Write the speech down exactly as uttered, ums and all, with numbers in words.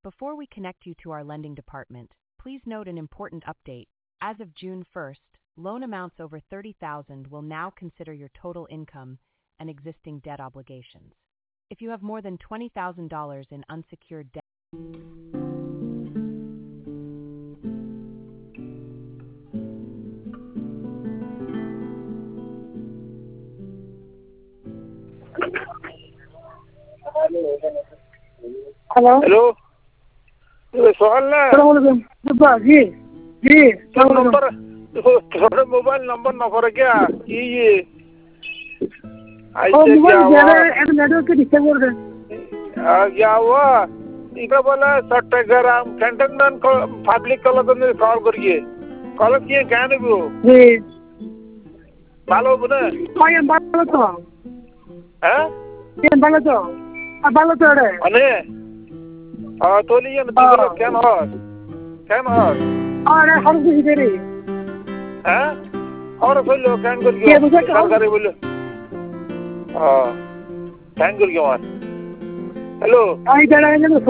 Before we connect you to our lending department, please note an important update. As of June first, loan amounts over thirty thousand dollars will now consider your total income and existing debt obligations. If you have more than twenty thousand dollars in unsecured debt, hello hello ये सोहल ना सुबह जी जी तो number थोड़ा mobile number ना कर क्या ये ये ऐसे क्या हुआ नेटवर्क के डिस्टर्ब कर रहे आ, क्या हुआ इधर बोला सट्टेग्राम कैंटनमेंट को पब्लिक कॉलेज में कॉल करिए कॉलेज किए क्या नहीं वो जी मालूम बने मैं बालो तो हैं ये बालो तो अब बालो तो है अने आ तो लिए ना तो क्या ना हो क्या ना हो अरे हर कुछ दे रही हैं और बोलो क्या करिए क्या करे बोलो हाँ क्या करिए मान हेलो आई जा रहा है ना